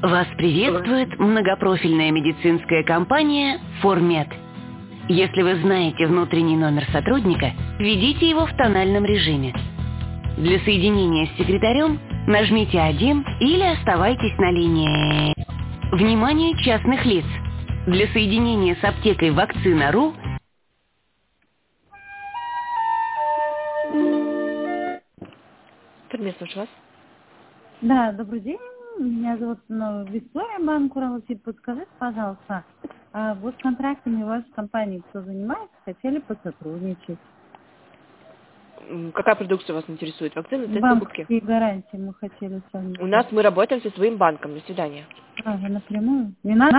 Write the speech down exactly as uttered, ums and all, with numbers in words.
Вас приветствует многопрофильная медицинская компания «Формед». Если вы знаете внутренний номер сотрудника, введите его в тональном режиме. Для соединения с секретарем нажмите один или оставайтесь на линии. Внимание частных лиц! Для соединения с аптекой Вакцина.ру Слушаю вас. Да, добрый день. Меня зовут ну, Виктория Банк Уралсиб. Подскажите, пожалуйста, а вот контрактами вашей компании кто занимается, хотели посотрудничать? Какая продукция вас интересует? Вакцины, тест, покупки? Банковские гарантии мы хотели с вами. У нас мы работаем со своим банком. До свидания. А, вы напрямую? Не надо?